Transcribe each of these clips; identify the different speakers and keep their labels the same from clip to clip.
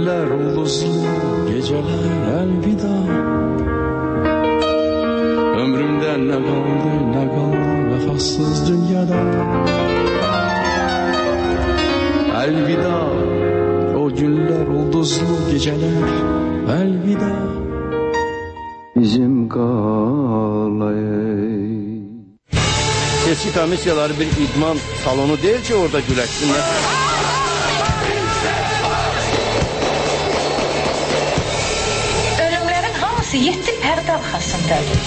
Speaker 1: güller, ulduzlu geceler elvida. Ömrümden ne kaldı vefasız dünyada. Elvida o güller, ulduzlu geceler elvida. Bizim qalayı.
Speaker 2: Seçki komissiyaları bir idman salonu değil ki orada güləşsinlər.
Speaker 3: Ölümlərin hamısı 7 pərdə arxasındadır.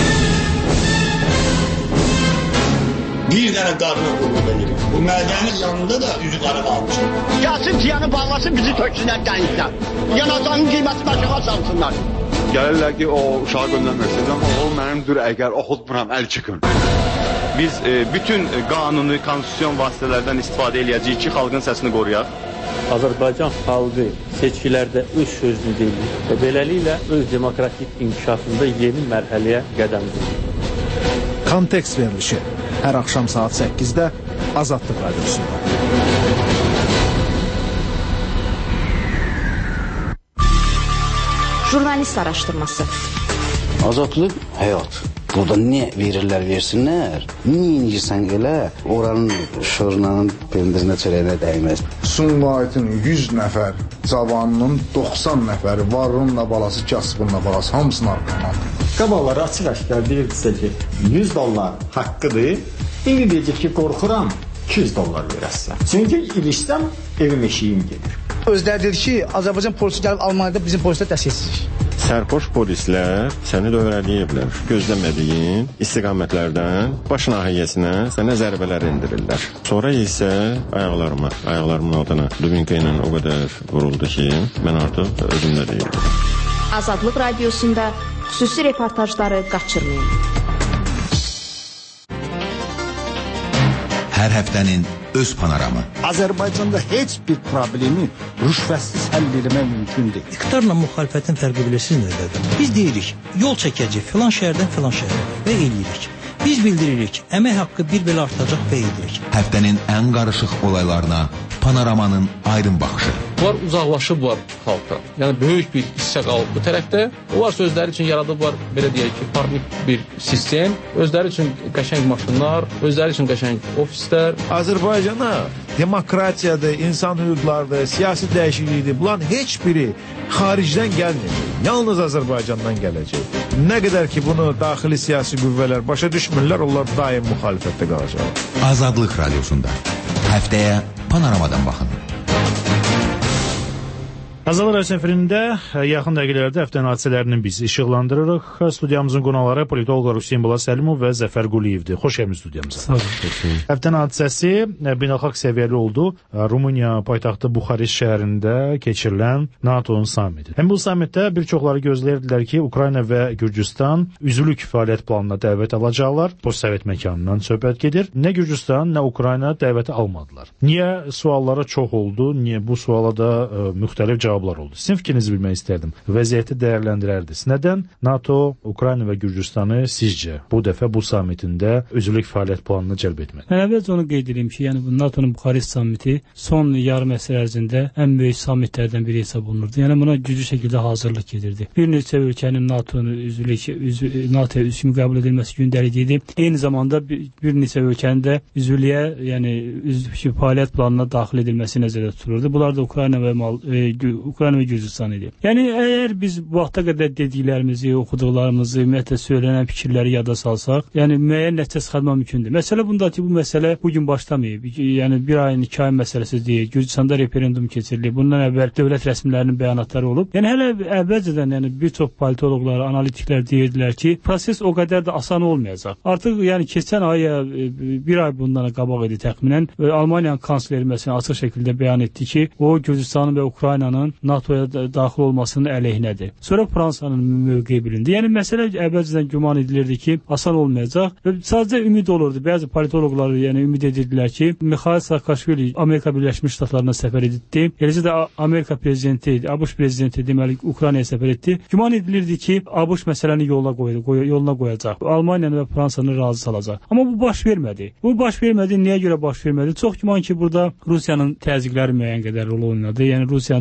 Speaker 4: Bir dənə qadına qulluq edirik. Bu mədənin yanında da üzü qara qalmışdır.
Speaker 5: Gəlsin tiyanı bağlasın, bizi töksünlər dənizdən. Yanacağın qiyməti başına salsınlar.
Speaker 6: Gəlirlər ki, o uşağı göndərməksiniz, amma o mənimdir, əgər oxutmuram, əl çıxın. Biz bütün qanuni, konstitusyon vasitələrdən istifadə eləyəcəyik ki, xalqın səsini qoruyaq.
Speaker 7: Azərbaycan xalqı seçkilərdə öz sözünü deyir və beləliklə öz demokratik inkişafında yeni mərhələyə qədəm qoyur.
Speaker 8: Kontekst verilişi hər axşam saat 8-də Azadlıq Radiosunda.
Speaker 9: Jurnalist araşdırması.
Speaker 10: Azadlıq həyat. Burada nə verirlər versinlər, niyə inirsən elə, oranın şurnanın pendirinə çörəyinə dəyməz.
Speaker 11: Sumqayıtın 100 nəfər cavanının 90 nəfəri varınla balası, kasıbınla balası hamısını arqadan.
Speaker 12: Qabalları açıq-aşkar deyirdisə ki, $100 haqqıdır, indi deyəcək ki, qorxuram, $200 verəsən. Çünki ilişsəm, evim eşiyim gedir.
Speaker 13: Özləri dedi ki, Azərbaycan polisi gəlib Almaniyada bizim polislər dəstəksizlik.
Speaker 14: Sərxoş polislər səni dövrələyiblər. Gözləmədiyin istiqamətlərdən baş nahiyyəsinə sənə zərbələr endirirlər. Sonra isə ayaqlarımın altına dubinka ilə o qədər vuruldu ki, mən artıq özümdə deyildim.
Speaker 9: Azadlıq Radiosunda xüsusi reportajları qaçırmayın.
Speaker 15: Hər həftənin öz panoramı.
Speaker 8: Azərbaycanda heç bir problemi rüşvətsiz həll etmək mümkün deyil.
Speaker 16: İqtidarla müxalifətin fərqi bilirsiniz nədir? Biz deyirik, yol çəkəcək filan şəhərdən filan şəhərə və eləyirik. Biz bildiririk, əmək haqqı bir belə artacaq və edirik.
Speaker 15: Həftənin ən qarışıq olaylarına panoramanın aydın baxışı.
Speaker 17: Bunlar uzaqlaşıblar xalqdan. Yəni böyük bir hissə qalıb bu tərəfdə. Onlar özləri üçün yaradıblar, belə deyək ki, parnik bir sistem. Özləri üçün qəşəng maşınlar, özləri üçün qəşəng ofislər.
Speaker 8: Azərbaycana demokratiyadır, insan hüquqlardır, siyasi dəyişiklikdir. Bunların heç biri xaricdən gəlməyəcək. Yalnız Azərbaycandan gələcək. Nə qədər ki bunu daxili siyasi qüvvələr başa düşmürlər, onlar daim müxalifətdə qalacaq.
Speaker 15: Azadlıq Radiosunda həftəyə panoramadan baxın.
Speaker 18: Azadlıq Radiosunda efirində yaxın dəqiqələrdə həftənin hadisələrini biz işıqlandırırıq. Studiyamızın qonaqları politoloqlar Hüseyn Bala Səlimov və Zəfər Quliyevdir. Xoş gəlmisiniz studiyamıza.
Speaker 7: Sağ olun.
Speaker 18: Həftənin hadisəsi beynəlxalq səviyyəli oldu. Rumıniya paytaxtı Buxarest şəhərində keçirilən NATO-nun samiti. Həm bu samitdə bir çoxları gözləyirdilər ki, Ukrayna və Gürcüstan üzvlük fəaliyyət planına dəvət alacaqlar. Postsovet məkanından söhbət gedir. Nə Gürcüstan, nə Ukrayna dəvəti almadılar. Niyə suallara çox oldu? Niyə bu suala da müxtəlif cavablar oldu? Sizin fikrinizi bilmək istərdim. Vəziyyəti dəyərləndirərdiniz. Nədən NATO, Ukrayna və Gürcüstanı sizcə bu dəfə bu samitində üzvlük fəaliyyət planına cəlb etmədi?
Speaker 7: Mən əvvəlcə onu qeyd edeyim ki, yəni bu NATO'nun Buxarest samiti son yarım əsr ərzində ən böyük samitlərdən biri hesab olunurdu. Yəni buna güclü şəkildə hazırlıq gedirdi. Bir neçə ölkənin NATO'nun NATO'ya üzvlük qəbul edilməsi gündəlik idi. Eyni zamanda bir neçə ölkənin də üzvlüyə, yəni üzvlük fəaliyyət planına daxil edilməsi nəzərdə tutulurdu. Bunlar da Ukrayna və Gürcüstan idi. Yəni əgər biz bu vaxta qədər dediklərimizi, oxuduqlarımızı, ümumiyyətlə söylənən fikirləri yada salsaq, yəni müəyyən nəticə çıxarmaq mümkündür. Məsələ bundadır ki, bu məsələ bugün başlamayıb. Yəni bir ayın, 2 ayın məsələsi deyil. Gürcüstanda referendum keçirilib. Bundan əvvəl dövlət rəsmilərinin bəyanatları olub. Yəni hələ əvvəlcədən bir çox politoloqlar, analitiklər deyirdilər ki, proses o qədər də asan olmayacaq. Artıq yəni keçən ay, bir ay bundan qabaq idi təxminən, Almaniyanın kansleri məsələn açıq şəkildə bəyan etdi ki, o Gürcüstanın və Ukraynanın NATO'ya daxil olmasının əleyhinədir. Sonra Fransanın mövqeyi bilindi. Yəni məsələ əvvəlcədən güman edilirdi ki, asan olmayacaq və sadəcə ümid olurdu. Bəzi politoloqlar yəni ümid edirdilər ki, Mikhail Saakashvili Amerika Birləşmiş Ştatlarına səfər etdi. Eləcə də Amerika prezidenti, ABŞ prezidenti deməli Ukraynaya səfər etdi. Güman edilirdi ki, ABŞ məsələni yoluna qoyacaq. Almaniyanı və Fransanı razı salacaq. Amma bu baş vermədi. Bu baş vermədi. Niyə görə baş vermədi? Çox güman ki, burada Rusiyanın təzyiqləri müəyyən qədər rol oynadı. Yəni Rusiyanın təsir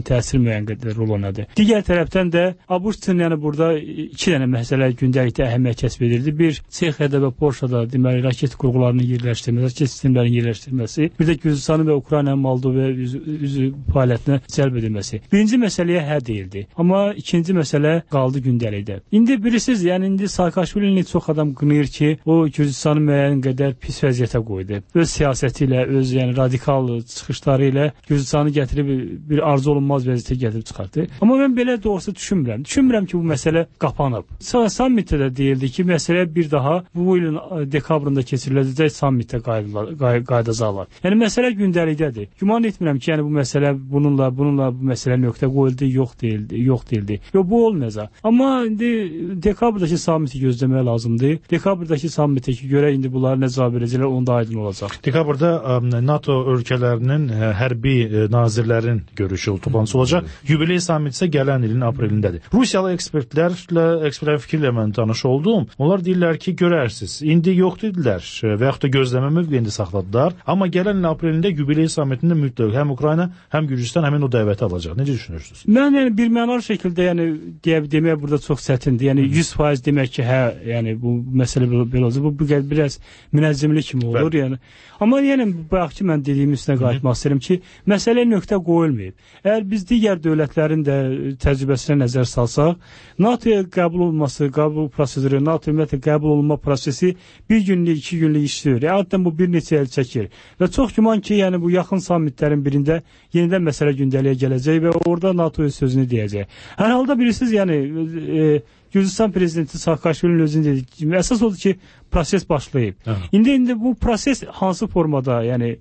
Speaker 7: müəyyən qədər rol oynadı. Digər tərəfdən də ABŞ-ın yəni burada 2 dənə məsələ gündəlikdə əhəmiyyət kəsb edirdi. Bir, Çexiyada və Polşada deməli raket qurğularının yerləşdirilməsi, raket sistemlərinin yerləşdirilməsi, bir də Gürcüstanın və Ukraynanın Moldova üzü fəaliyyətinə cəlb edilməsi. Birinci məsələyə hə deyildi. Amma ikinci məsələ qaldı gündəlikdə. İndi bilirsiniz, yəni indi Saakashvilini çox adam qınayır ki, o Gürcüstanı müəyyən qədər pis vəziyyətə qoydu. Öz siyasəti ilə, öz yəni radikal çıxışları ilə Gürcüstanı gətirib bir arzu olunmaz vəziyyətə gətirib çıxartdı. Amma mən belə doğrusu düşünmürəm. Düşünmürəm ki, bu məsələ qapanıb. Sammitdə də deyildi ki, məsələ bir daha bu ilin dekabrında keçiriləcək sammitdə qayıdacaqlar. Yəni məsələ gündəlikdədir. Güman etmirəm ki, yəni bu məsələ bununla bu məsələ nöqtə qoyuldu, yox deyildi. Yox, bu olmayacaq. Amma indi dekabrdakı sammiti gözləmək lazımdır. Dekabrdakı sammitə görə indi bunlar nə cavab verəcəklər, onda aydın olacaq.
Speaker 18: Dekabrda NATO ölkələrinin hərbi nazirlərin görüşü toplantısı olacaq. Yubiley sammiti isə gələn ilin aprelindədir. Rusiyalı ekspertlər fikirlə mən tanış oldum. Onlar deyirlər ki, görərsiniz, indi yox dedilər və yaxud da gözləmə mövqeyində saxladılar. Amma gələn ilin aprelində yubiley sammitində mütləq həm Ukrayna, həm Gürcüstan həmin o dəvəti alacaq. Necə düşünürsünüz?
Speaker 7: Mən yəni birmənalı şəkildə yəni demək burada çox çətindir. Yəni 100% demək ki, hə, yəni bu məsələ belə olacaq. Bu biraz münəzzimlik kimi olur, yəni. Amma yəni bayaqki mən dediyim üstünə qayıtmaq istəyirəm ki, məsələyə nöqtə qoyulmayıb. Əgər biz digər dövlətlərin də təcrübəsinə nəzər salsaq, NATO-ya qəbul proseduru, NATO ümumiyyətlə qəbul olunma prosesi 1 günlük, 2 günlük işləyir. Adətən bu bir neçə il çəkir. Və çox güman ki, yəni bu yaxın sammitlərin birində yenidən məsələ gündəliyə gələcək və orada NATO öz sözünü deyəcək. Hər halda bilirsiniz, yəni Gürcüstan prezidenti Saakashvilinin özünün dediyi kimi əsas odur ki, proses başlayıb. İndi bu proses hansı formada, yəni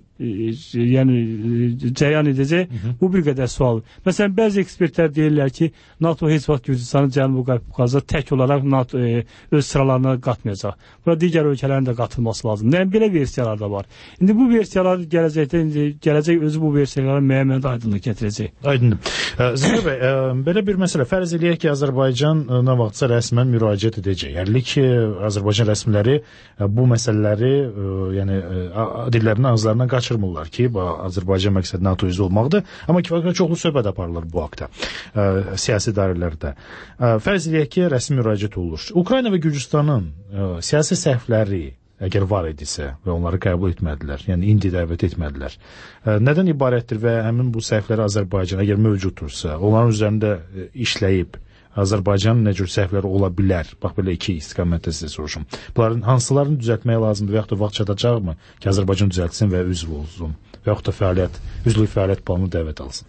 Speaker 7: cərəyan edəcək, bu bir qədər sual. Məsələn, bəzi ekspertlər deyirlər ki, NATO heç vaxt Gürcüstanı Cənubi Qafqazda tək olaraq NATO öz sıralarına qatmayacaq. Bura digər ölkələrin də qatılması lazımdır. Yəni belə versiyalar da var. İndi bu versiyalar gələcək özü bu versiyalara müəyyən aydınlıq gətirəcək.
Speaker 18: Aydındır. Zəngər bəy, belə bir məsələ fərz eləyək ki, Azərbaycan nə vaxtsa rəsmən müraciət edəcək. Yəni ki, Azərbaycan rəsmiləri bu məsələləri yəni dillərini ağızlarından qaçırmırlar ki, Azərbaycan məqsədi NATO üzvü olmaqdır. Amma kifayət çoxlu söhbət aparılır bu haqda siyasi dairələrdə. Fərz eləyək ki, rəsmi müraciət olunur. Ukrayna və Gürcüstanın siyasi səhvləri əgər var idisə və onları qəbul etmədilər, yəni indi dəvət etmədilər. Nədən ibarətdir və həmin bu səhvləri Azərbaycan əgər mövcuddursa, onların üzərində işləyib Azərbaycanın nə cür səhvləri ola bilər? Bax, belə iki istiqamətdə sizə soruşum. Bunların hansılarını düzəltmək lazımdır və yaxud da vaxt çatacaqmı ki, Azərbaycan düzəltsin və üzv olsun və yaxud da üzvlük fəaliyyət planını dəvət alsın?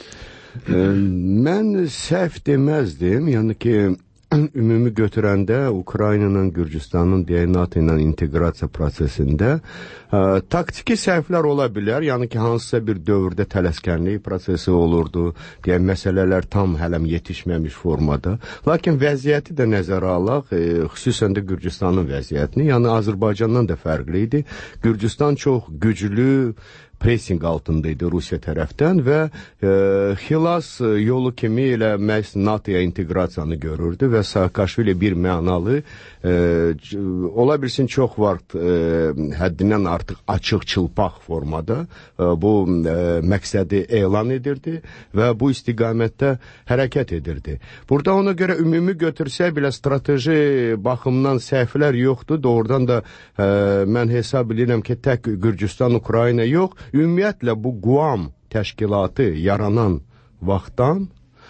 Speaker 19: Mən səhv deməzdim. Yəni ki, ümumi götürəndə Ukraynanın, Gürcüstanın NATO ilə inteqrasiya prosesində taktiki səhvlər ola bilər. Yəni ki, hansısa bir dövrdə tələskənlik prosesi olurdu. Deyək, məsələlər tam hələm yetişməmiş formada. Lakin vəziyyəti də nəzərə alaq, xüsusən də Gürcüstanın vəziyyətini. Yəni Azərbaycandan da fərqli idi. Gürcüstan çox güclü pressing altındaydı Rusiya tərəfdən və xilas yolu kimi elə məhz NATO-ya inteqrasiyanı görürdü və Saakashvili bir mənalı ola bilsin çox vaxt həddindən artıq açıq çılpaq formada bu məqsədi elan edirdi və bu istiqamətdə hərəkət edirdi. Burada ona görə ümumi götürsək belə strateji baxımdan səhvlər yoxdur. Doğrudan da mən hesab edirəm ki, tək Gürcüstan, Ukrayna yox, ümumiyyətlə bu Guam təşkilatı yaranan vaxtdan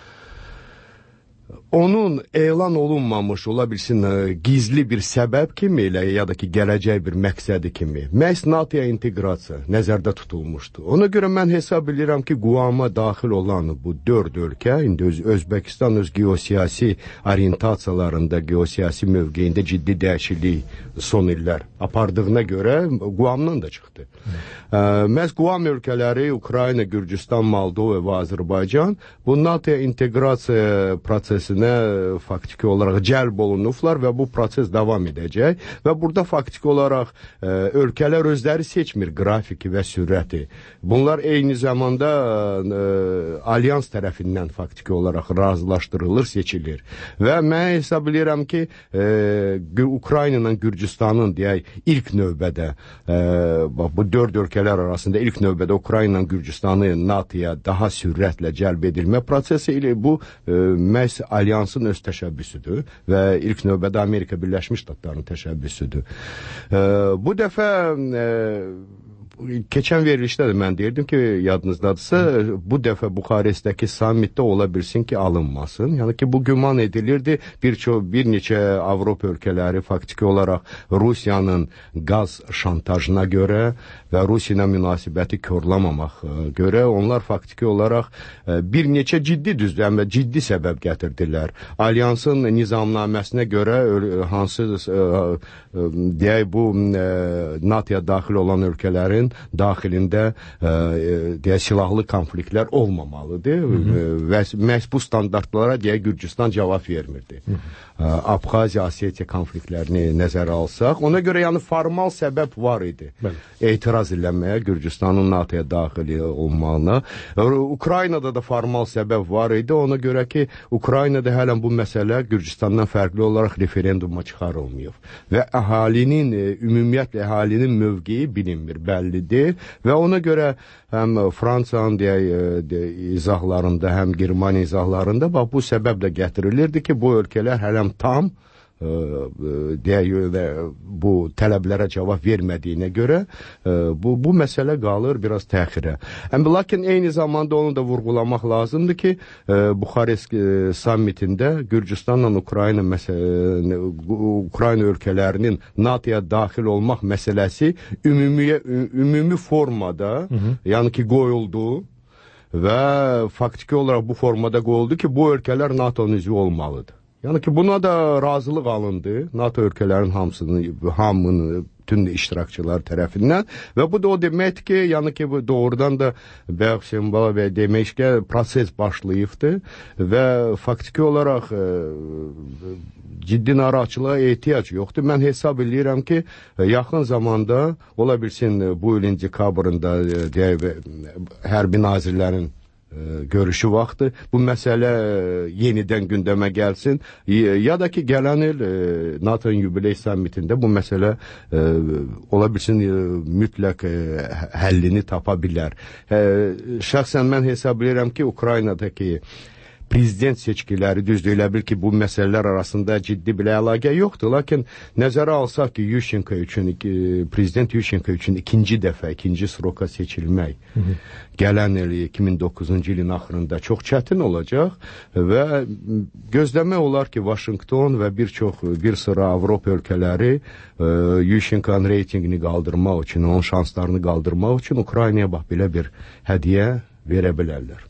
Speaker 19: onun elan olunmamış ola bilsin gizli bir səbəb kimi elə ya da ki gələcək bir məqsədi kimi məhz NATO-ya inteqrasiya nəzərdə tutulmuşdu. Ona görə mən hesab edirəm ki, Guama daxil olan bu 4 ölkə, indi Özbəkistan öz geosiyasi orientasiyalarında, geosiyasi mövqeyində ciddi dəyişiklik son illər apardığına görə Guamdan da çıxdı. Məhz Guam ölkələri, Ukrayna, Gürcüstan, Moldova və Azərbaycan bu NATO-ya inteqrasiya prosesinə Ermənistanə faktiki olaraq cəlb olunublar və bu proses davam edəcək və burada faktiki olaraq ölkələr özləri seçmir qrafiki və sürəti. Bunlar eyni zamanda alyans tərəfindən faktiki olaraq razılaşdırılır, seçilir. Və mən hesab edirəm ki, Ukrayna ilə Gürcüstanın deyək ilk növbədə bu 4 ölkələr arasında ilk növbədə Ukrayna ilə Gürcüstanı NATOya daha sürətlə cəlb edilmə prosesi ilə bu məhz alyansın öz təşəbbüsüdür və ilk növbədə Amerika Birləşmiş Ştatlarının təşəbbüsüdür. Bu dəfə keçən verilişdə də mən deyirdim ki, yadınızdadırsa, bu dəfə Buxarestdəki sammitdə ola bilsin ki, alınmasın. Yəni ki, bu güman edilirdi. Bir neçə Avropa ölkələri faktiki olaraq Rusiyanın qaz şantajına görə və Rusiya ilə münasibəti korlamamaq görə onlar faktiki olaraq bir neçə ciddi səbəb gətirdilər. Alyansın nizamnaməsinə görə hansı deyək bu NATOya daxil olan ölkələrin daxilində silahlı konfliktlər olmamalıdır və məhz bu standartlara Gürcüstan cavab vermirdi. Abxaziya, Osetiya konfliktlərini nəzərə alsaq, ona görə yəni formal səbəb var idi. Etiraz eləməyə Gürcüstanın NATOya daxil olmağına. Ukraynada da formal səbəb var idi. Ona görə ki, Ukraynada hələn bu məsələ Gürcüstandan fərqli olaraq referenduma çıxarılmayıb. Və ümumiyyətlə əhalinin mövqeyi bilinmir, bəllidir. Və ona görə həm Fransanın izahlarında, həm Germaniya izahlarında bu səbəblə gətirilirdi ki, bu ölkələr hələm tam bu tələblərə cavab vermədiyinə görə bu məsələ qalır biraz təxirə. Lakin eyni zamanda onu da vurğulamaq lazımdır ki, Buxarest sammitində Gürcüstanla Ukrayna ölkələrinin NATOya daxil olmaq məsələsi ümumi formada, yəni ki, qoyuldu və faktiki olaraq bu formada qoyuldu ki, bu ölkələr NATO'nun üzvü olmalıdır. Yəni ki, buna da razılıq alındı NATO ölkələrin hamının bütün iştirakçılar tərəfindən və bu da o deməkdir ki, yəni ki, bu doğrudan da Hüseynbala bəy demək ki, proses başlayıbdır və faktiki olaraq ciddi narahatçılığa ehtiyac yoxdur. Mən hesab edirəm ki, yaxın zamanda ola bilsin bu ilin dekabrında hərbi nazirlərin görüşü vaxtı bu məsələ yenidən gündəmə gəlsin ya da ki, gələn il NATO'nun yubiley sammitində bu məsələ ola bilsin mütləq həllini tapa bilər. Şəxsən mən hesab edirəm ki, Ukraynadakı prezident seçkiləri düzdür, elə bil ki, bu məsələlər arasında ciddi bir əlaqə yoxdur. Lakin nəzərə alsaq ki, prezident Yushchenko üçün ikinci sroka seçilmək gələn il 2009-cu ilin axırında çox çətin olacaq və gözləmək olar ki, Vaşinqton və bir sıra Avropa ölkələri Yushchenko'nun reytingini qaldırmaq üçün, onun şanslarını qaldırmaq üçün Ukraynaya belə bir hədiyyə verə bilərlər.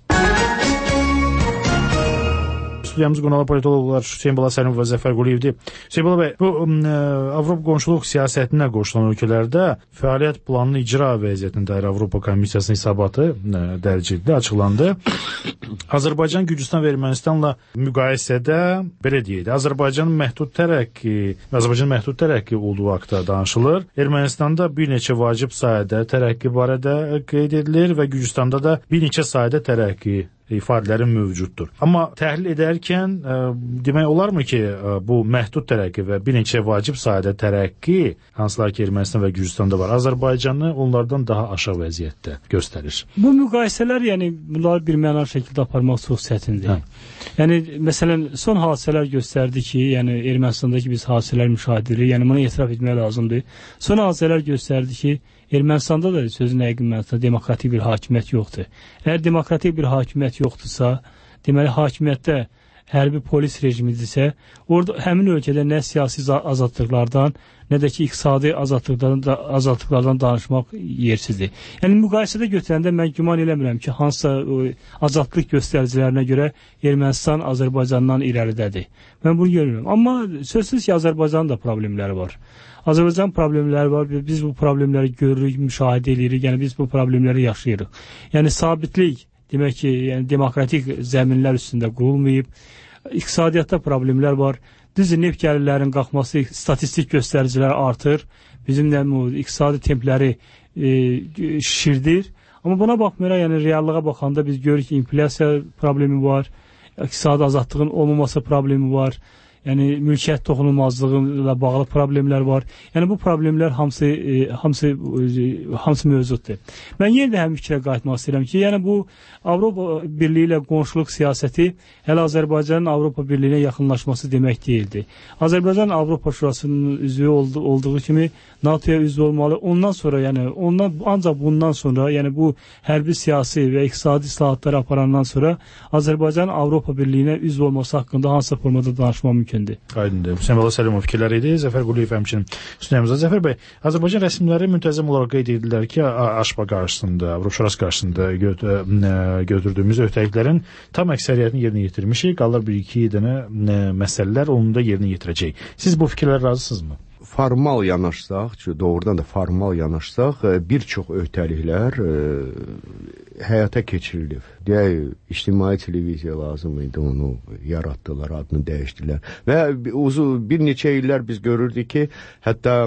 Speaker 18: Studiyamız qonalı politologlar Hüseynbala Səlimov və Zəfər Quliyevdir. Hüseynbala bəy, bu Avropa qonşuluq siyasətinə qoşulan ölkələrdə fəaliyyət planının icra vəziyyətinə dair Avropa Komissiyasının hesabatı dərcildə açıqlandı. Azərbaycan, Gürcüstan və Ermənistanla müqayisədə belə deyək, Azərbaycanın məhdud tərəqqi olduğu haqda danışılır. Ermənistanda bir neçə vacib sayədə tərəqqi barədə qeyd edilir və Gürcüstanda da bir neçə sayədə tərəqqi ifadələrin mövcuddur. Amma təhlil edərkən demək olarmı ki, bu məhdud tərəqqi və bir neçə vacib sayədə tərəqqi, hansılar ki, Ermənistan və Gürcüstanda var, Azərbaycanı onlardan daha aşağı vəziyyətdə göstərir.
Speaker 7: Bu müqayisələr, yəni bunları bir mənalı şəkildə aparmaq çox çətindir. Yəni, məsələn, son hadisələr göstərdi ki, yəni Ermənistandakı biz hadisələr müşahidə edirik, yəni bunu etiraf etmək lazımdır. Son hadisələr göstərdi ki, Ermənistanda da sözün həqiqi mənasında demokratik bir hakimiyyət yoxdur. Əgər demokratik bir hakimiyyət yoxdursa, deməli hakimiyyətdə hərbi polis rejimidirsə, orada həmin ölkədə nə siyasi azadlıqlardan, nə də ki, iqtisadi azadlıqlardan danışmaq yersizdir. Yəni, müqayisədə götürəndə mən güman eləmirəm ki, hansısa azadlıq göstəricilərinə görə Ermənistan Azərbaycandan irəlidədir. Mən bunu görmürəm. Amma sözsüz ki, Azərbaycanın da problemləri var. Azərbaycan problemləri var, biz bu problemləri görürük, müşahidə edirik, yəni biz bu problemləri yaşayırıq. Yəni sabitlik, demək ki, yəni demokratik zəminlər üstündə qurulmayıb, iqtisadiyyatda problemlər var. Düzdür, neft gəlirlərinin qalxması, statistik göstəricilər artır. Bizim də iqtisadi templəri şişirdir. Amma buna baxmayaraq, yəni reallığa baxanda biz görürük ki, inflyasiya problemi var, iqtisadi azadlığın olmaması problemi var. Yəni mülkiyyət toxunulmazlığı ilə bağlı problemlər var. Yəni bu problemlər hamısı mövcuddur. Mən yenə də həmin fikrə qayıtmaq istəyirəm ki, yəni bu Avropa Birliyi ilə qonşuluq siyasəti hələ Azərbaycanın Avropa Birliyinə yaxınlaşması demək deyildi. Azərbaycan Avropa Şurasının üzvü olduğu kimi NATO-ya üzv olmalı. Ondan sonra, yəni ancaq bundan sonra, yəni bu hərbi siyasi və iqtisadi islahatları aparandan sonra Azərbaycanın Avropa Birliyinə üzv olması haqqında hansı formada danışmaq mümkündür?
Speaker 18: Aydındır. Səməla Səlimov fikirləri idi. Zəfər Quliyev həmçinin üstünəmizə. Zəfər bəy, Azərbaycan rəsmiləri müntəzəm olaraq qeyd edirlər ki, AŞPA qarşısında, Avropa Şurası qarşısında götürdüyümüz öhdəliklərin tam əksəriyyətini yerinə yetirmişik. Qalır bir-iki dənə məsələlər onun da yerinə yetirəcək. Siz bu fikirlərə razısınızmı?
Speaker 19: Formal yanaşsaq, doğrudan da formal yanaşsaq, bir çox öhdəliklər həyata keçirilib. Deyək, ictimai televiziya lazım idi, onu yaratdılar, adını dəyişdilər. Və bir neçə illər biz görürdük ki, hətta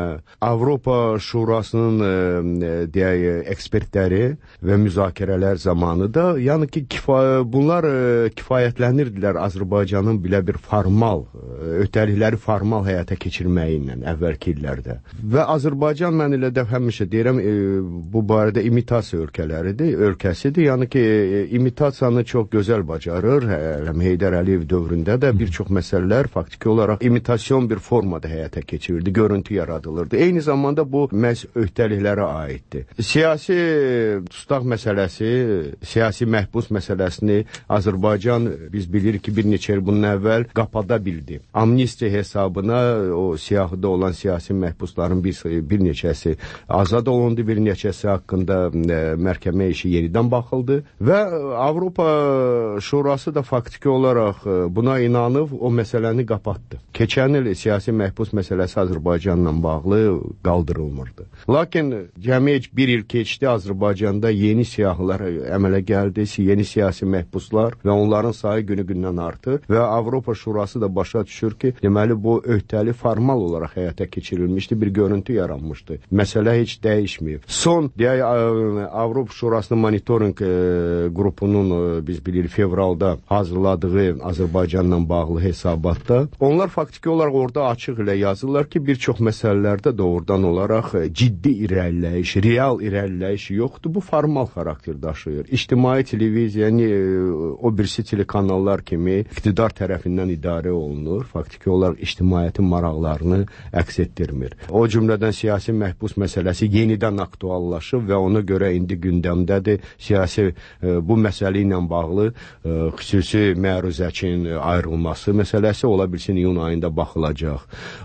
Speaker 19: Avropa Şurasının deyək, ekspertləri və müzakirələr zamanı da, yəni ki, bunlar kifayətlənirdilər Azərbaycanın belə bir formal, öhdəlikləri formal həyata keçirməyi ilə əvvəlki illərdə. Və Azərbaycan, mən elə də həmişə deyirəm, bu barədə imitasiya ölkəsidir. Yəni ki, imitasiyanı çox gözəl bacarır. Heydər Əliyev dövründə də bir çox məsələlər faktiki olaraq imitasyon bir formada həyata keçirildi, görüntü yaradılırdı. Eyni zamanda bu məhz öhdəliklərə aiddir. Siyasi tustaq məsələsi, siyasi məhbus məsələsini Azərbaycan, biz bilirik ki, bir neçə il bundan əvvəl qapada bildi. Amnistiya hesabına o siyahıda olan siyasi məhbusların bir neçəsi azad olundu, bir neçəsi haqqında məhkəmə işi yenidən baxıldı və Avropa Şurası da faktiki olaraq buna inanıb o məsələni qapatdı. Keçən il siyasi məhbus məsələsi Azərbaycanla bağlı qaldırılmırdı. Lakin cəmi bir il keçdi, Azərbaycanda yeni siyahılar əmələ gəldi, yeni siyasi məhbuslar və onların sayı günü-gündən artır və Avropa Şurası da başa düşür ki, deməli bu öhdəlik formal olaraq həyata keçirilmişdi, bir görüntü yaranmışdı. Məsələ heç dəyişməyib. Son, deyək, Avropa Şurasının monitoring qrupunun, biz bilirik, fevralda hazırladığı Azərbaycanla bağlı hesabatda, onlar faktiki olaraq orada açıq ilə yazırlar ki, bir çox məsələlərdə doğrudan olaraq ciddi irəliləyiş, real irəliləyiş yoxdur. Bu formal xarakter daşıyır. İctimai televiziya, o birisi telekanallar kimi iqtidar tərəfindən idarə olunur. Faktiki olaraq ictimaiyyətin maraqlarını əks etdirmir. O cümlədən siyasi məhbus məsələsi yenidən aktuallaşıb və ona görə indi gündəmdədir. Siyasi bu məsələ ilə bağlı xüsusi məruzəçinin ayrılması məsələsi ola bilsin iyun ayında baxılacaq.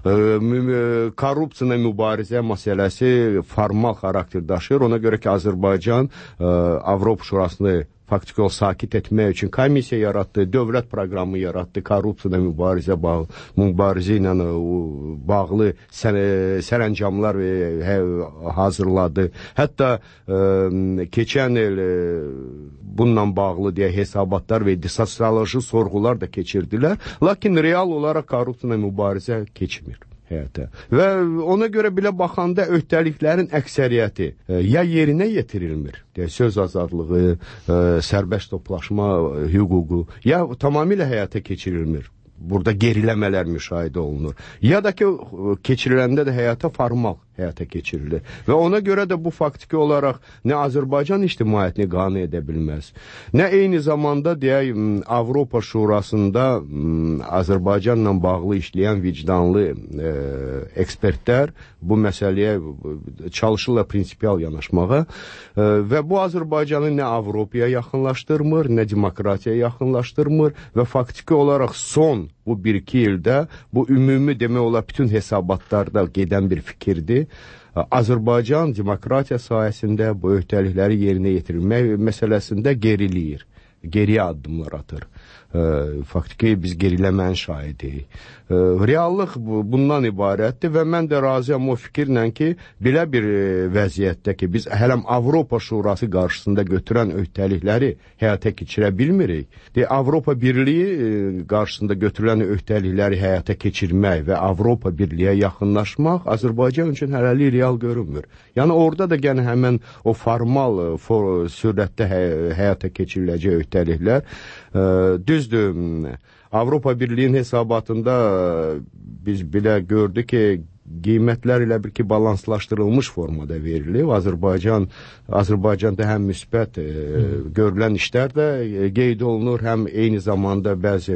Speaker 19: Korrupsiya mübarizə məsələsi formal xarakter daşıyır. Ona görə ki, Azərbaycan Avropa Şurasını faktiki olaraq sakit etmək üçün komissiya yaratdı, dövlət proqramı yaratdı, korrupsiya mübarizə ilə bağlı sərəncamlar hazırladı. Hətta keçən il bununla bağlı deyək, hesabatlar və sosioloji sorğular da keçirdilər. Lakin real olaraq korrupsiya mübarizə keçmir həyata. Və ona görə belə baxanda öhdəliklərin əksəriyyəti ya yerinə yetirilmir, söz azadlığı, sərbəst toplaşma hüququ, ya tamamilə həyata keçirilmir. Burada geriləmələr müşahidə olunur. Ya da ki, keçiriləndə də həyata formal həyata keçirilir. Və ona görə də bu faktiki olaraq nə Azərbaycan ictimaiyyətini qane edə bilməz, nə eyni zamanda deyək, Avropa Şurasında Azərbaycanla bağlı işləyən vicdanlı ekspertlər bu məsələyə çalışırlar prinsipial yanaşmağa və bu Azərbaycanı nə Avropaya yaxınlaşdırmır, nə demokratiyaya yaxınlaşdırmır və faktiki olaraq son bu 1-2 ildə bu ümumi demək olar bütün hesabatlarda gedən bir fikirdir. Azərbaycan demokratiya sayəsində bu öhdəlikləri yerinə yetirilmək məsələsində geriləyir. geriyə addımlar atır. Faktiki biz geriləmənin şahidiyik. Reallıq bundan ibarətdir və mən də razıyam o fikirlə ki, belə bir vəziyyətdə ki, biz hələm Avropa Şurası qarşısında götürən öhdəlikləri həyata keçirə bilmirik. Avropa Birliyi qarşısında götürülən öhdəlikləri həyata keçirmək və Avropa Birliyə yaxınlaşmaq Azərbaycan üçün hələlik real görünmür. Yəni orada da yəni həmin o formal sürətdə həyata keçiriləcək öhdəliklər düzdür. Avropa Birliği'nin hesabatında biz belə gördük ki, qiymətlər ilə bir ki balanslaşdırılmış formada verilir. Azərbaycanda həm müsbət görülən işlər də qeyd olunur, həm eyni zamanda bəzi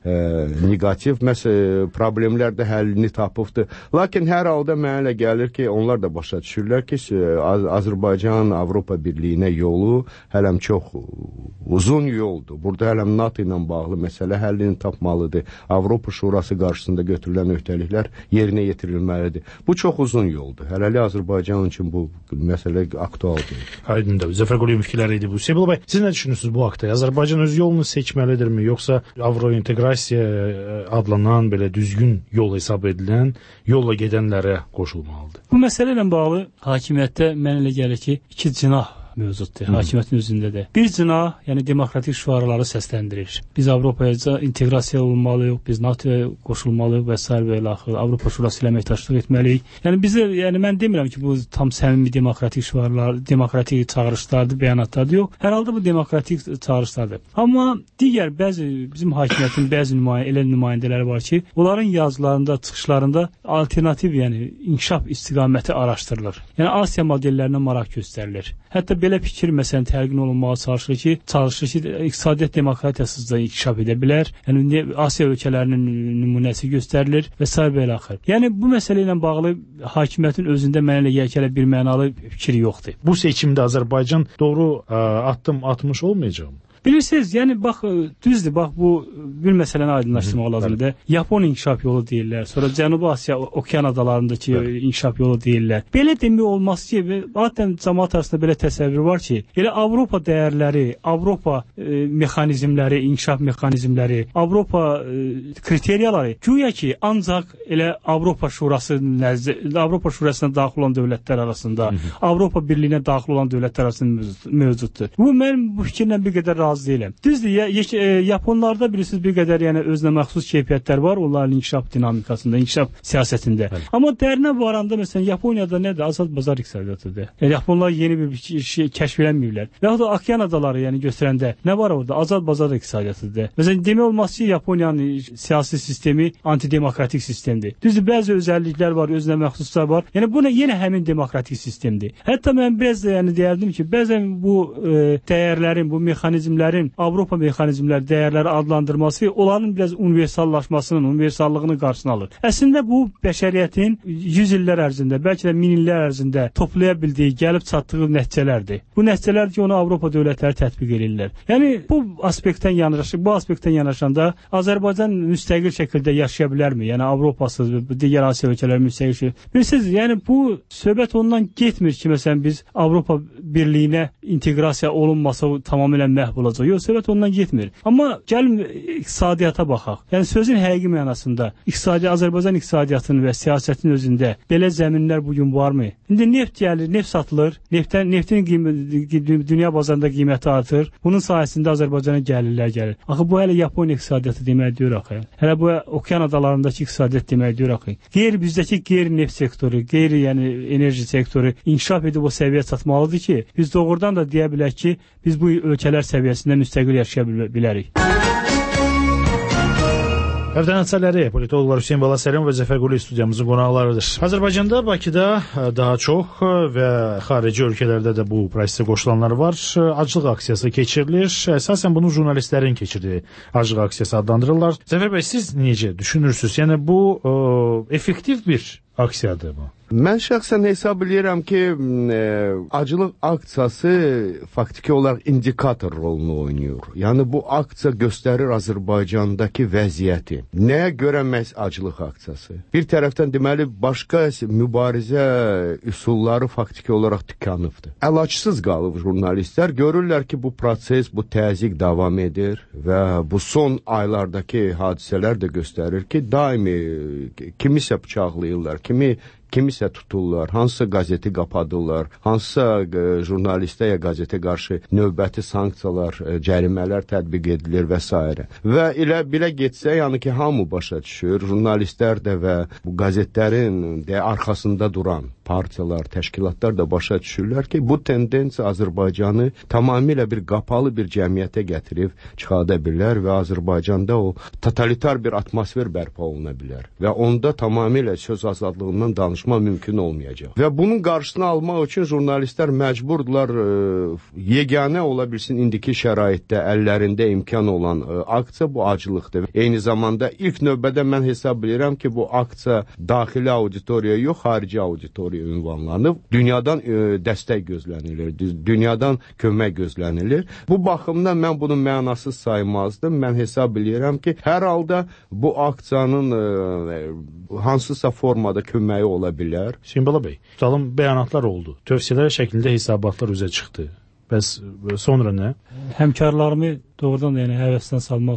Speaker 19: negativ problemlər də həllini tapıbdır. Lakin hər halda mənə elə gəlir ki, onlar da başa düşürlər ki, Azərbaycan Avropa Birliyinə yolu hələm çox uzun yoldur. Burada hələm NATO ilə bağlı məsələ həllini tapmalıdır. Avropa Şurası qarşısında götürülən öhdəliklər yerinə yetirilməlidir. Bu çox uzun yoldur. Hələlik Azərbaycan üçün bu məsələ aktualdır.
Speaker 18: Aydındır. Zəfər Quliyevin fikirləri idi bu. Hüseyn bəy, siz nə düşünürsünüz bu haqda? Azərbaycan öz yolunu seçməlidirmi, yoxsa Avrointeqrasiya adlanan belə düzgün yol hesab edilən yolla gedənlərə qoşulmalıdır?
Speaker 7: Bu məsələ ilə bağlı hakimiyyətdə mənə elə gəlir ki, iki cinah mövcuddur. Hakimiyyətin özündə də. Bir cinah, yəni demokratik şüarları səsləndirir. Biz Avropaya inteqrasiya olmalıyıq, biz NATOya qoşulmalıyıq və s. və ilaxır. Avropa Şurası ilə əməkdaşlıq etməliyik. Yəni mən demirəm ki, bu tam səmimi demokratik şüarlar, demokratik çağırışlardır, bəyanatlardır. Yox, hər halda bu demokratik çağırışlardır. Amma digər bizim hakimiyyətin bəzi nümayəndələri var ki, onların yazılarında, çıxışlarında alternativ, yəni inkişaf istiqaməti araşdırılır. Yəni Asiya modellərinə maraq göstərilir. Hətta belə fikir məsələn təlqin olunmağa çalışır ki, iqtisadiyyat demokratiyasız da inkişaf edə bilər. Yəni Asiya ölkələrinin nümunəsi göstərilir və s. və ilaxır. Yəni bu məsələ ilə bağlı hakimiyyətin özündə mənə elə gəlir ki, bir mənalı fikir yoxdur.
Speaker 18: Bu seçimdə Azərbaycan doğru addım atmış olmayacaq mı?
Speaker 7: Bilirsiniz, yəni bax düzdür, bax bu bir məsələni aydınlaşdırmaq lazımdır. Yapon inkişaf yolu deyirlər, sonra Cənubi Asiya okean adalarındakı inkişaf yolu deyirlər. Belə demək olmaz ki, zaten cəmaət arasında belə təsəvvür var ki, elə Avropa dəyərləri, Avropa mexanizmləri, inkişaf mexanizmləri, Avropa kriteriyaları güya ki, ancaq elə Avropa Şurasına daxil olan dövlətlər arasında, Avropa Birliyinə daxil olan dövlətlər arasında mövcuddur. Bu mən bu fikirlə bir qədər razı deyiləm. Düzdür, Yaponlarda bilirsiniz bir qədər yəni özünə məxsus keyfiyyətlər var, onların inkişaf dinamikasında, inkişaf siyasətində. Amma dərinə varanda məsələn Yaponiyada nədir? Azad bazar iqtisadiyyatıdır. Yaponlar yeni bir şey kəşf eləməyiblər. Və ya da okean adaları yəni göstərəndə nə var orada? Azad bazar iqtisadiyyatıdır. Məsələn demək olmaz ki, Yaponiyanın siyasi sistemi antidemokratik sistemdir. Düzdür, bəzi özəlliklər var, özünə məxsuslar var. Yəni bu yenə həmin demokratik sistemdir. Hətta mən biraz da yəni deyərdim ki, bəzən bu dəyərlərin, bu mexanizmlərin, Avropa mexanizmləri, dəyərləri adlandırması onların biraz universallaşmasının, universallığının qarşısını alır. Əslində bu bəşəriyyətin 100 illər ərzində, bəlkə də 1000 illər ərzində toplaya bildiyi, gəlib çatdığı nəticələrdir. Bu nəticələr ki, onu Avropa dövlətləri tətbiq edirlər. Yəni bu aspektdən yanaşanda Azərbaycan müstəqil şəkildə yaşaya bilərmi? Yəni Avropasız və digər Asiya ölkələri müstəqil şəkildə. Bilirsiniz, yəni bu söhbət ondan getmir ki, məsələn biz Avropa Birliyinə inteqrasiya olunmasa tamamilə məhv olacaq. Yox, söhbət ondan getmir. Amma gəlin iqtisadiyyata baxaq. Yəni sözün həqiqi mənasında Azərbaycan iqtisadiyyatının və siyasətin özündə belə zəminlər bugün varmı? İndi neft gəlir, neft satılır, neftin dünya bazarında qiyməti artır. Bunun sayəsində Azərbaycana gəlirlər gəlir. Axı bu hələ Yaponiya iqtisadiyyatı demək deyir axı. Hələ bu okean adalarındakı iqtisadiyyat demək deyir axı. Bizdəki qeyri-neft sektoru, yəni enerji sektoru inkişaf edib o səviyyə çatmalıdır ki, biz doğrudan da deyə bilək ki, biz bu ölkələr səviyyəsində müstəqil yaşaya bilərik.
Speaker 18: Həftənin həftələri politologlar Hüseyn Balasəryan və Zəfər Quliyev studiyamızın qonaqlarıdır. Azərbaycanda, Bakıda daha çox və xarici ölkələrdə də bu prosesə qoşulanlar var. Aclıq aksiyası keçirilir. Əsasən bunu jurnalistlərin keçirdiyi aclıq aksiyası adlandırırlar. Zəfər bəy, siz necə düşünürsünüz? Yəni bu effektiv bir aksiyadır bu?
Speaker 19: Mən şəxsən hesab edirəm ki, acılıq aksiyası faktiki olaraq indikator rolunu oynayır. Yəni bu aksiya göstərir Azərbaycandakı vəziyyəti. Nəyə görə məhz acılıq aksiyası? Bir tərəfdən deməli başqa mübarizə üsulları faktiki olaraq tıkanıbdır. Əlacısız qalıb jurnalistlər görürlər ki, bu proses, bu təzyiq davam edir və bu son aylardakı hadisələr də göstərir ki, daimi kimisə bıçaqlayırlar, kimisə tuturlar, hansısa qazeti qapadırlar, hansısa jurnalistə ya qazetə qarşı növbəti sanksiyalar, cərimələr tətbiq edilir və s. Və belə getsə, yəni ki, hamı başa düşür, jurnalistlər də və bu qazetlərin arxasında duran partiyalar, təşkilatlar da başa düşürlər ki, bu tendensiya Azərbaycanı tamamilə bir qapalı bir cəmiyyətə gətirib çıxada bilər və Azərbaycanda o totalitar bir atmosfer bərpa oluna bilər və onda tamamilə söz azadlığından danışma mümkün olmayacaq. Və bunun qarşısını almaq üçün jurnalistlər məcburdular yeganə ola bilsin indiki şəraitdə əllərində imkan olan aksiya bu acılıqdır. Eyni zamanda ilk növbədə mən hesab edirəm ki, bu aksiya daxili auditoriya yox, xarici auditoriya ünvanlanıb. Dünyadan dəstək gözlənilir, dünyadan kömək gözlənilir. Bu baxımdan mən bunu mənasız saymazdım. Mən hesab edirəm ki, hər halda bu aksiyanın hansısa formada köməyi ola bilər.
Speaker 18: Hüseynbala bəy, tutalım bəyanatlar oldu. Tövsiyələr şəklində hesabatlar üzə çıxdı. Bəs sonra nə?
Speaker 7: Həmkarlarımı doğrudan da yəni həvəsdən salmaq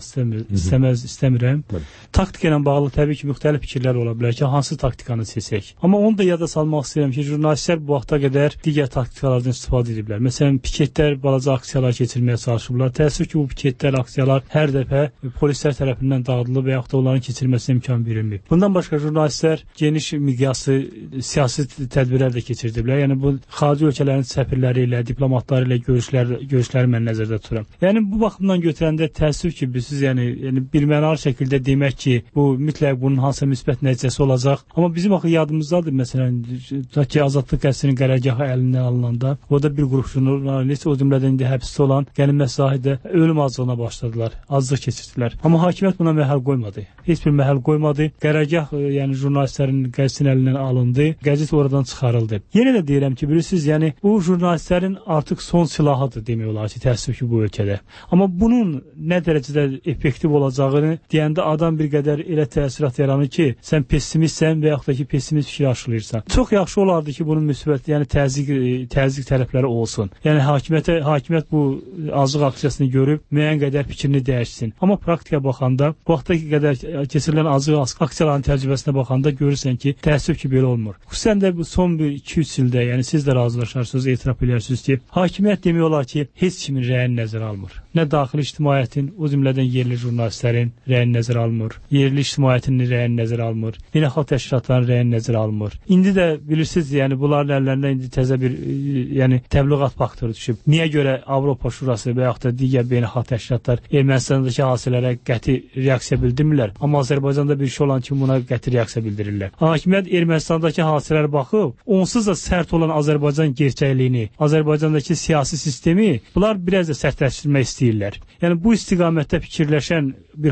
Speaker 7: istəmirəm. Taktika ilə bağlı təbii ki, müxtəlif fikirlər ola bilər ki, hansı taktikanı seçsək. Amma onu da yada salmaq istəyirəm ki, jurnalistlər bu vaxta qədər digər taktikalardan istifadə ediblər. Məsələn, piketlər, balaca aksiyalar keçirməyə çalışıblar. Təəssüf ki, bu piketlər, aksiyalar hər dəfə polislər tərəfindən dağıdılıb və yaxud da onların keçirilməsinə imkan verilməyib. Bundan başqa jurnalistlər geniş miqyaslı siyasi tədbirlər də keçirdiblər. Yəni bu xarici ölkələrin səfirləri ilə, diplomatları ilə görüşləri mən nəzərdə tuturam. Yəni bu baxımdan götürəndə təəssüf ki, siz yəni birmənalı şəkildə demək ki, bu mütləq bunun hansısa müsbət nəticəsi olacaq. Amma bizim axı yadımızdadır, məsələn, ki, Azadlıq qəsrinin qərargahı əlindən alınanda, orada bir qrup jurnalist, o cümlədən indi həbsdə olan Qənimət Zahid ölüm acılığına başladılar, acılıq keçirdilər. Amma hakimiyyət buna məhəl qoymadı. Heç bir məhəl qoymadı. Qərargah, yəni jurnalistlərin qəsrin əlindən alındı, qəzet oradan çıxarıldı. Yenə də deyirəm ki, bilirsiniz, yəni bu jurnalistlərin artıq son silahıdır demək olar ki, təəssüf ki, bu ölkədə. Amma bunun nə dərəcədə effektiv olacağını deyəndə adam bir qədər elə təsirat yaranır ki, sən pessimistsən və yaxud da ki, pessimist fikir aşılayırsan. Çox yaxşı olardı ki, bunun müsbət, yəni təzyiq tərəfləri olsun. Yəni hakimiyyət bu acılıq aksiyasını görüb müəyyən qədər fikrini dəyişsin. Amma praktikaya baxanda, bu vaxtdakı qədər keçirilən acılıq aksiyaların təcrübəsinə baxanda görürsən ki, təəssüf ki, belə olmur. Xüsusən də bu son 1-2-3 ildə, yəni siz də razılaşarsınız, etiraf edirsiniz ki, hakimiyyət demək olar ki, heç kimin rəyini nəzərə almır. Nə daxili ictimaiyyətin, o cümlədən yerli jurnalistlərin rəyini nəzərə almır. Yerli ictimaiyyətin rəyini nəzərə almır. Beynəlxalq təşkilatların rəyini nəzərə almır. İndi də bilirsiniz, yəni bunların əllərində indi təzə bir yəni təbliğat faktoru düşüb. Niyə görə Avropa Şurası və yaxud da digər beynəlxalq təşkilatlar Ermənistandakı hadisələrə qəti reaksiya bildirmirlər? Amma Azərbaycanda bir şey olan kimi buna qəti reaksiya bildirirlər. Hakimiyyət Ermənistandakı hadisələrə baxıb, onsuz da sərt olan Azərbaycan gerçəkliyini, Azərbaycandakı siyasi sistemi bunlar biraz da sərtləşdirmək istəyirlər. Yəni bu istiqamətdə fikirləşən bir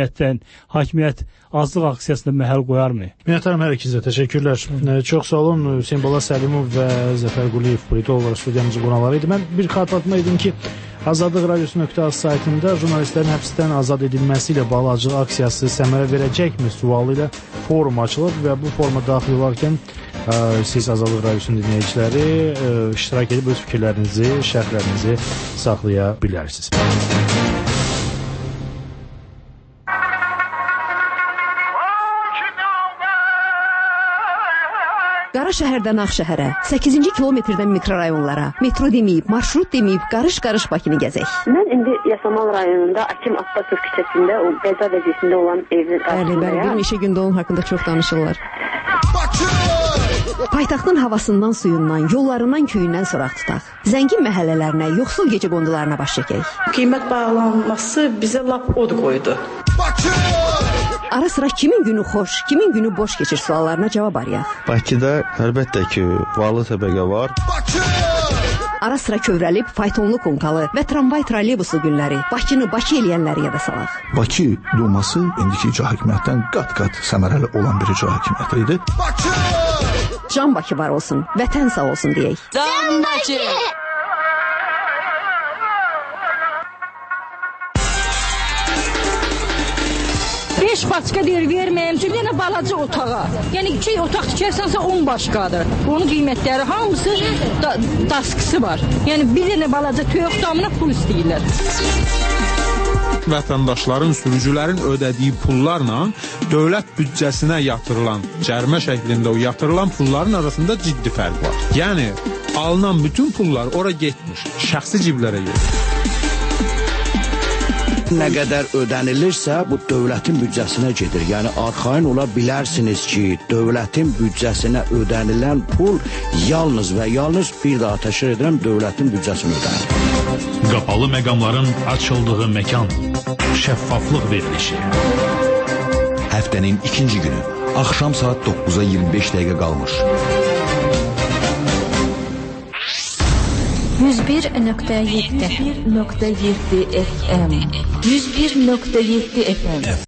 Speaker 7: hakimiyyət azlıq aksiyasında məhəl qoyarmı?
Speaker 18: Minnətdaram hər ikinizə, təşəkkürlər. Çox sağ olun, Hüseynbala Səlimov və Zəfər Quliyev politoloqlar studiyamızın qonaqları idi. Mən bir xatırlatma edim ki, Azadlıq Radiosu.az saytında jurnalistlərin həbsdən azad edilməsi ilə bağlı acılıq aksiyası səmərə verəcəkmi sualı ilə forum açılıb və bu foruma daxil olarkən siz Azadlıq Radiosunun dinləyiciləri iştirak edib öz fikirlərinizi, şərhlərinizi saxlaya bilərsiniz.
Speaker 9: Qara şəhərdən Ağşəhərə, 8-ci kilometrdən mikrorayonlara, metro deməyib, marşrut deməyib, qarış-qarış Bakını gəzək.
Speaker 20: Mən indi Yasamal rayonunda Akim Abbasov küçəsində o qəza vəziyyətində olan evin qarşısındayam.
Speaker 9: Bəli, bir neçə gündə onun haqqında çox danışırlar. Paytaxtın havasından, suyundan, yollarından, köyündən soraq tutaq. Zəngin məhəllələrinə, yoxsul gecə qondularına baş çəkək.
Speaker 21: Qiymət bağlanması bizə lap od qoydu.
Speaker 9: Ara sıra kimin günü xoş, kimin günü boş keçir suallarına cavab arayaq.
Speaker 2: Bakıda əlbəttə ki, varlı təbəqə var.
Speaker 9: Ara sıra kövrəlib faytonlu konkalı və tramvay trolleybusu günləri, Bakını Bakı eləyənləri yada salaq.
Speaker 11: Bakı Duması indiki icra hakimiyyətdən qat-qat səmərəli olan bir icra hakimiyyəti idi.
Speaker 9: Can Bakı var olsun, vətən sağ olsun deyək.
Speaker 3: Can Bakı! Beş başqa deyir, verməyəm üçün yenə balaca otağa. Yəni 2 otaq tikərsansa 10 başqadır. Onun qiymətləri hamısı daskısı var. Yəni bir dənə balaca toyuq damına pul istəyirlər.
Speaker 1: Vətəndaşların, sürücülərin ödədiyi pullarla dövlət büdcəsinə yatırılan, cərimə şəklində o yatırılan pulların arasında ciddi fərq var. Yəni alınan bütün pullar ora getmiş, şəxsi ciblərə gedir.
Speaker 22: Nə qədər ödənilirsə, bu dövlətin büdcəsinə gedir. Yəni, arxayın ola bilərsiniz ki, dövlətin büdcəsinə ödənilən pul yalnız və yalnız bir daha təşkil edirəm, dövlətin büdcəsinə ödənilir.
Speaker 18: Qapalı məqamların açıldığı məkan, şəffaflıq verilişi.
Speaker 15: Həftənin ikinci günü, axşam saat 9-a 25 dəqiqə qalmış.
Speaker 3: 101.7 FM 101.7 FM